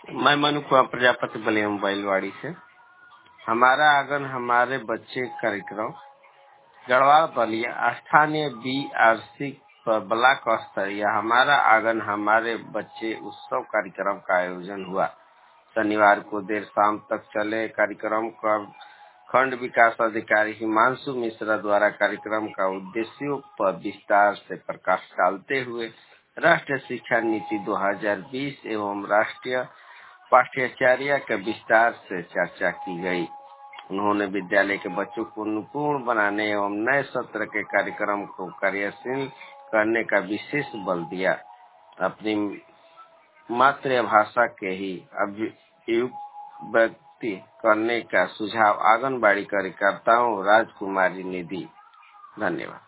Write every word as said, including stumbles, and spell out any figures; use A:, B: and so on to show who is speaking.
A: मैं मनु कुमार प्रजापति बलिया मोबाइलवाड़ी से। हमारा आंगन हमारे बच्चे कार्यक्रम गढ़वाल बलिया स्थानीय बीआरसी पर ब्लॉक स्तरीय हमारा आंगन हमारे बच्चे उत्सव कार्यक्रम का आयोजन हुआ। शनिवार को देर शाम तक चले कार्यक्रम का खंड विकास अधिकारी हिमांशु मिश्रा द्वारा कार्यक्रम का उद्देश्यों पर विस्तार से प्रकाश डालते हुए राष्ट्रीय शिक्षा नीति दो हज़ार बीस एवं राष्ट्रीय पाठ्यचर्या के विस्तार से चर्चा की गई। उन्होंने विद्यालय के बच्चों को अनुकूल बनाने एवं नए सत्र के कार्यक्रम को कार्यशील करने का विशेष बल दिया। अपनी मातृभाषा के ही अभिव्यक्ति करने का सुझाव आंगनबाड़ी कार्यकर्ताओं राजकुमारी ने दी। धन्यवाद।